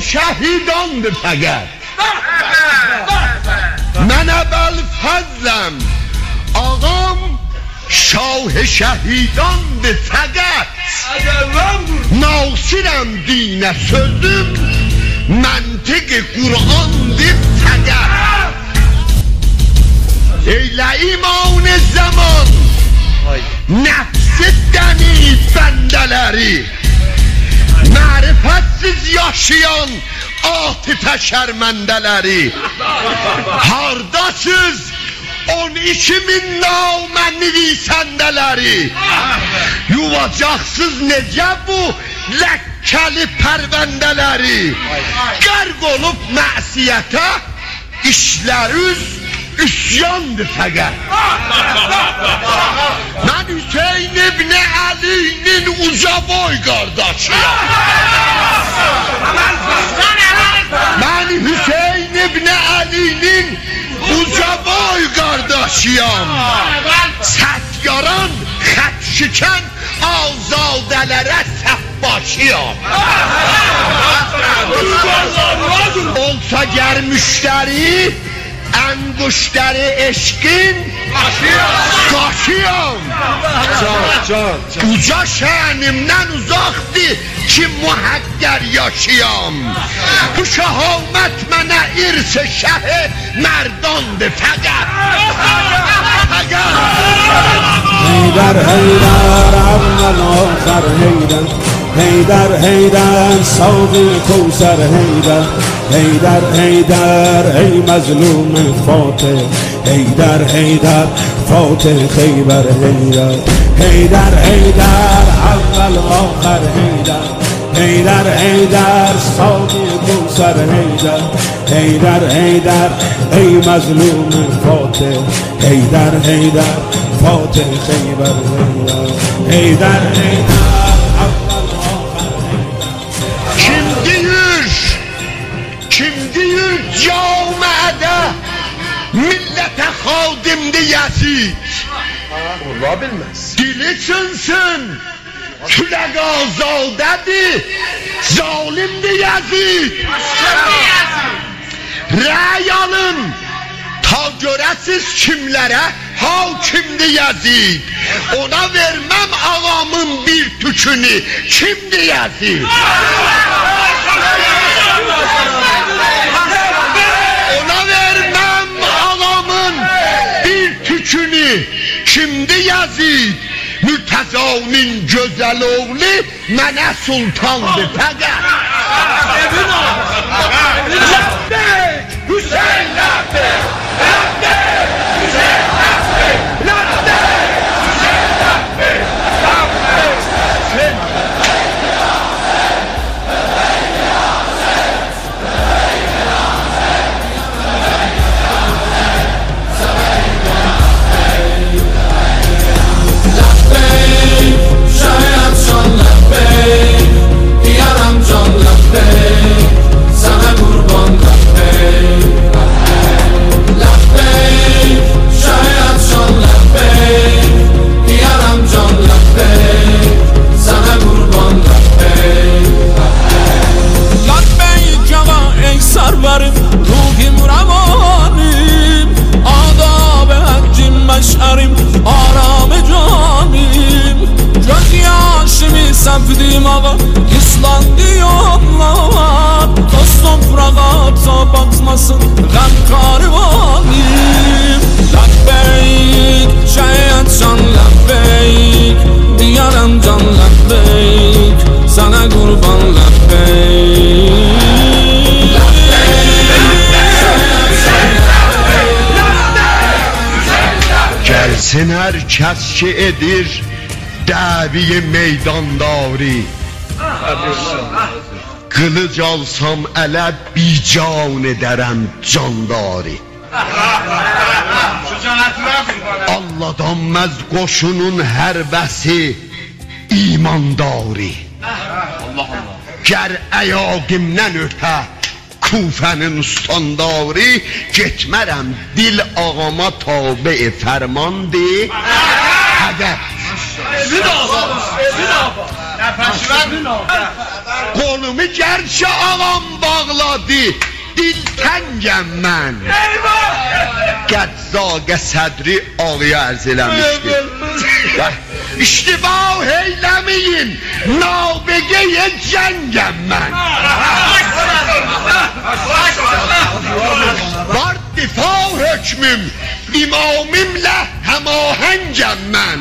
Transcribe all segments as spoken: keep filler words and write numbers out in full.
şəhidandır fəqət. Mən əbəl fəzləm, ağam şah şəhidandır fəqət. Nasirəm dinə sözüm, məntiq Qur'andır fəqət. Eylə iman zaman, nəfsi dəni bəndələri, mərifətsiz yaşayan atifə şərməndələri. Hardasız on iki min naməni visəndələri, yuvacaqsız necə bu ləkkəli pərvəndələri. Qərq olub məsiyyətə, işlərüz üsyandır fəqət. Mən Hüseyin ibn Əlinin uca boy qardaşıyam. Mən Hüseyin ibn Əlinin uca boy qardaşıyam. Sətyaran, xət şikən azadələrə səfbaşıyam. Olsa gər müştəri, انگشتر eşkin qaşıyam. Uca şənimdən uzaqdır ki muhəqqər yaşayam. Bu şəhamət mənə irsə şəhi mərdandır fəqət. Fəqət. Heydər, Heydər, əvvəl axar Heydər. Heydər, Heydər, savqi Kevser Heydər. Heydər, Heydər, ey məzlum Fatih. Heydər, Heydər, Fatih Xeybər Heydər. Heydər, Heydər, əvvəl axar Heydər. Heydər, Heydər, savqi Kevser Heydər. Heydər, Heydər, ey məzlum Fatih. Heydər, Heydər, Fatih Xeybər Heydər. Heydər, Heydər. Millete xadimdi Yazid. Allah bilmez. Dili çınsın, külək azadədir, zalimdi Yazid. Rəy alın, ta görəsiz kimlərə hakimdi Yazid. Ona verməm ağamın bir tükünü, kimdi Yazid? Ona verməm ağamın bir tükünü, kimdi Yazid? Mürtəzanın gözəl oğlu mənə sultandır fəqət. Ləbbeyk Hüseyin ləbbeyk, ləbbeyk Hüseyin ləbbeyk, ləbbeyk Hüseyin ləbbeyk, ləbbeyk Hüseyin. روحیم روانیم آداب حجیم مشعریم آرام جانیم جز yaşımı sevdim ağa İslandı yollar Toz toprağa ta batmasın Gəm karvanım Labbeyk şəhət can labbeyk Diyarəm can labbeyk Sana qurban labbeyk Gelsin herkes ki edir Dəviyi meydandari Qılıc alsam ələ bican edərəm candari Alladanməz qoşunun hərbəsi imandari Gər əyaqimdən ötə Kufənin ustandari Getmərəm dil ağama tabi fərmandi Həqət Kolumu gerçi ağam bağladı, dil təngəm mən. Qəzzaqə sədri ağıya ərz eləmişdi. İştiba eyləməyin, nabeqəyə cəngəm mən. Var difa hökmüm, imamimlə həmahəngəm mən.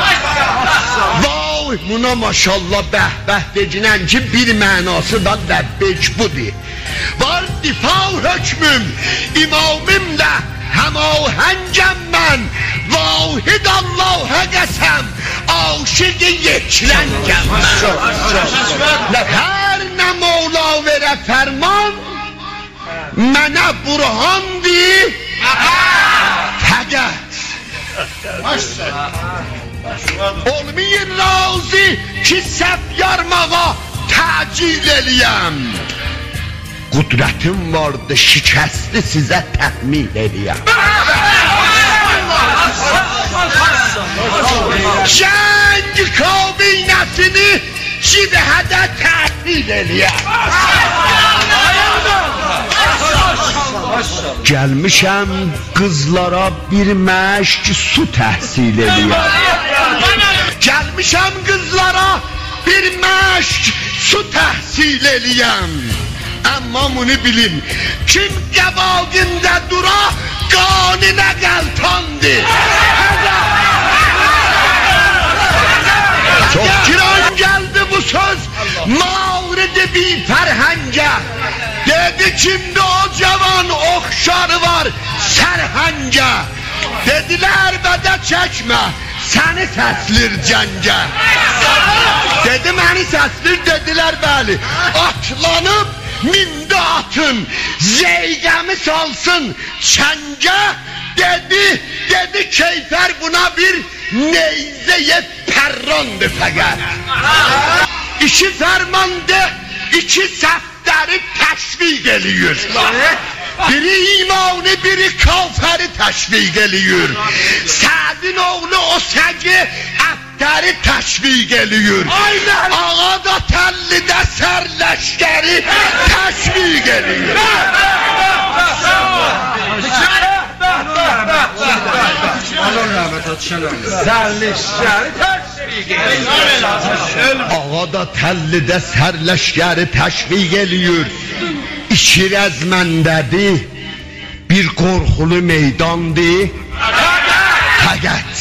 Vay, buna maşallah bəh-bəh decinən ki, bir mənası da ləbbeyk budur. Var difa hökmüm, imamimlə həmahəngəm mən. Vahid Allah'a qəsəm, aşıqı yekləngəm mən. Hər nə Mevla verə fərman, mənə burhandır fəqət. Olmayın razı ki səf yarmağa təcil eləyəm. Qudrətim vardı şikəsti sizə təhmil eləyəm. Cəng kabinəsini cibhədə təhvil eləyəm. Gəlmişəm qızlara bir məşq su təhsil eləyəm. Gəlmişəm qızlara bir məşq su təhsil eləyəm. Amma bunu bilin, kim qəbağında dura, qanına qəltandır. Çox giran gəldi bu söz, Mavridi bir fərhəngə. Dedi kimdə o cavan oxşarı var sərhəngə. Dedilər bədə çəkmə, səni səslir cəngə. Dedi məni səslir, dedilər bəli. Atlanıb mindi atın, zeyqəmi salsın çəngə. Dedi, dedi keyfər buna bir neyzəyə pərrandı fəqət. İki fərmanda iki səfdəri təşviq eləyir. Biri imanı, biri kafəri təşviq eləyir. Sədin oğlu o səqi əbdəri təşviq eləyir. Ağa da təllidə sərləşkəri təşviq eləyir. Ağa da təllidə sərləşkəri təşviq eləyir. İki rəzməndədir, bir qorxulu meydandır fəqət.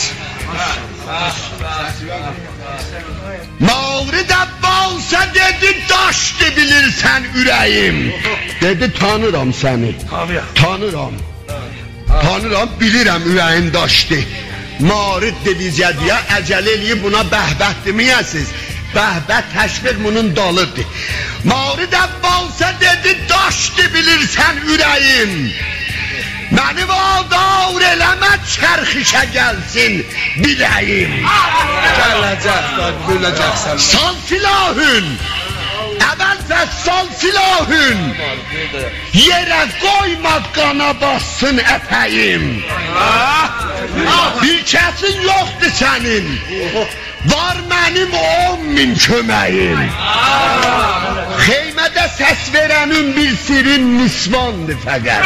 Mavrid Əbbas'a dedi, daşdı bilirsən ürəyim. Dedi, tanıram səni, tanıram. Tanıram, bilirəm ürəyin daşdı. Mavrid dedi zədiyə, əcəl eləyib buna bəhbət deməyəsiz. Bəhbət təşviq bunun dalıdır. Mavrid Əbbas'a dedi, daşdı bilirsən ürəyim. Məni vadar eləmə çərxişə gəlsin biləyim. Gələcək, böləcəksən. Sal silahın, əvvəl sal silahın, yerə qoyma qana bassın ətəyim. Bir kəsin yoxdur sənin, var mənim on min köməyim. Xeymədə səs verənin bir sirin nisvandır fəqət.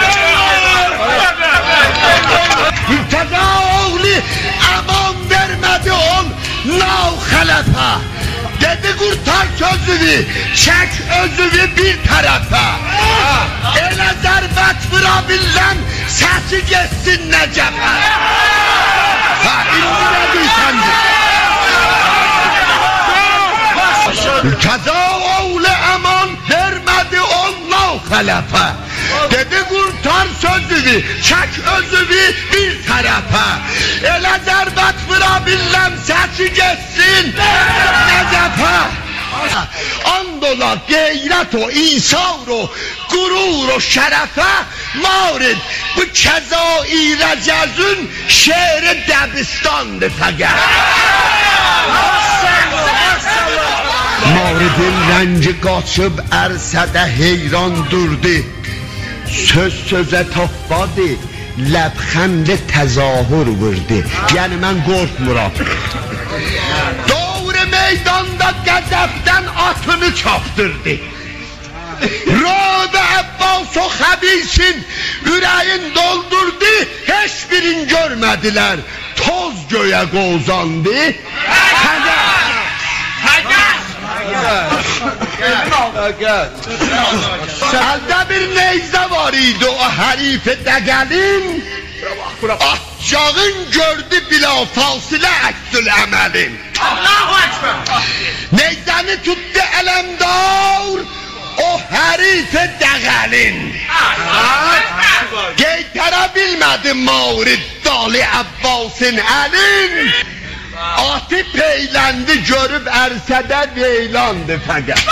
Mürtəza oğlu əman vermədi ol nav xələfə. Dedi qurtar sözünü, çək özünü bir tərəfə. Elə zərbət vura biləm, səsi geçsin Nəcəfə. Ha, indi nə deyəsəndir? Mürtəza oğlu əman vermədi ol nav xələfə. Dedi qurtar sözünü, çək özünü bir tərəfə. Elə zərbət vura biləm, səsi geçsin Nəcəfə. And ola qeyrət o, insar o, qurur o şərəfə. Mavrid bu kəzai rəcəzün şeiri Dəbistandır fəqət. Mavridin rəngi qaçıb ərsədə heyran durdu. Söz sözə toxbadı, ləbxəndə təzahür vurdu. Yəni mən qorxmuram. Doğru meydanda qəzəbdən atını çapdırdı. Röbə Abbas o xəbisin ürəyin doldurdu, heç birin görmədilər, toz göyə qozandı. Əldə bir neyzə var idi o hərif dəqəlin, atcağın gördü bila fasilə əksül əməlin. Neyzəni tutdu ələmdar o hərif dəqəlin. Qeytərə bilmədi mavrid dali Abbasın əlin. Atı peyləndi görüb ərsədə veylandı fəqət.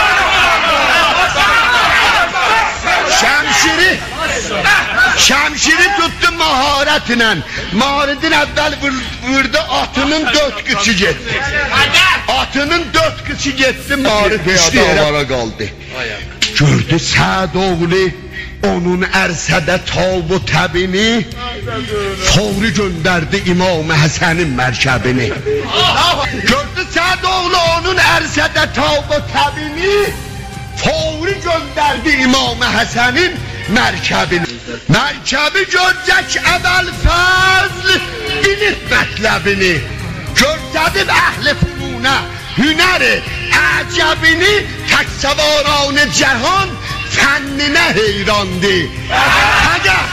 Şəmşiri Şəmşiri tutdu maharətlə. Maridin əvvəl vurdu, atının dört qıçı getdi. Atının dört qıçı getdi, Marid düşdü yerə qaldı. Gördü Səd oğlu onun ərsədə tabu təbini, favri göndərdi İmam Həsənin mərkəbini. Gördü Səd oğlu onun ərsədə tabu təbini, favri göndərdi İmam Həsənin mərkəbini. Mərkəbi görcək əvvəl fəzl bilib mətləbini, görsədib əhli fünunə hünəri əcəbini, təksəvaran cəhan fənnine heyrandı. Fəqət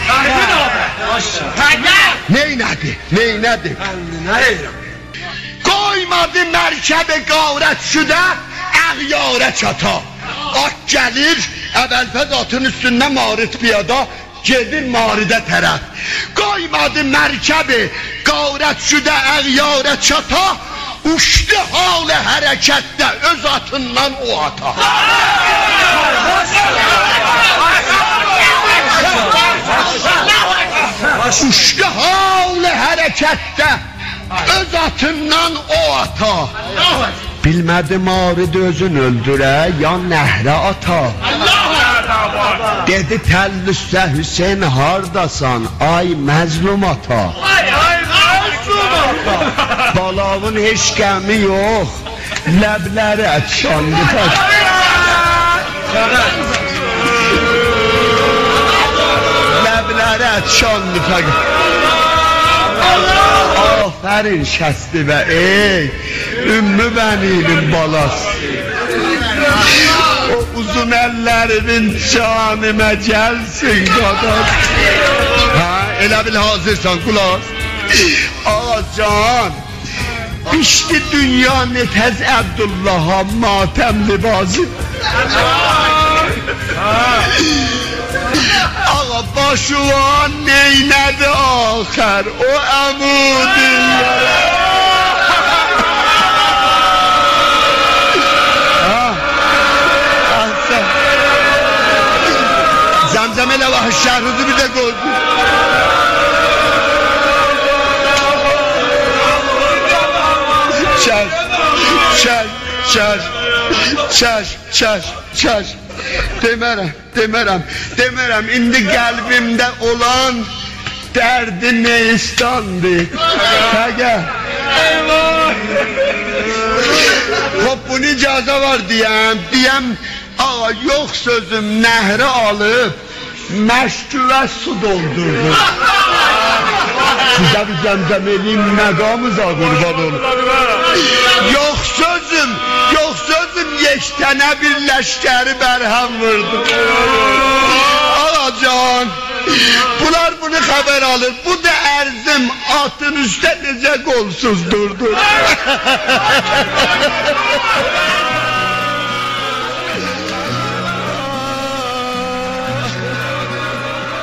neynədi, neynədi? Fənnine heyrandı. Qoymadı mərkəbi qarət şüdə əğyarə çata. At gəlir, əvvəlfəz atın üstündə Marid piyada, gedir Maridə tərəf. Qoymadı mərkəbi qarət şüdə əğyarə çata, uçdu halı hərəkətdə öz atından o ata. Uçdu halı hərəkətdə öz atından o ata. Bilmədi Marid özün öldürə ya nəhrə ata. Dedi təllüssə Hüseyin hardasan ay məzlum ata. Balavın heç qəmi yox, ləbləri ətşandı. Ləbləri ətşandı fəqət. Afərin şəsti və ey ümmü bəninin balası. O uzun əllərinin canimə gəlsin qadar. Hə, elə bil hazırsan qulaq. Ağa can, pişti dünya netəz Əbdullah'a matəm libazı. Ağa başuan neynədi axər o əmudin yara. Zəmzəm elə vaxt şəhruzu bir də qoydu. Çəş, çəş, çəş, çəş, çəş, çəş. Demərəm, demərəm, demərəm, indi qəlbimdə olan dərdi neystandır. Fəqət. Hop, bunu icazə var deyəm, deyəm, ağa yox sözüm nəhrə alıb, məşküvə su doldurdu. Sizə bir zəmzəm eləyim, məqamıza qurban olur. Yox sözüm, yox sözüm, yeştənə bir ləşkəri bərhəm vurdu. Ağacan, bunlar bunu xəbər alır, bu da ərzim atın üstə necə qolsuz durdu.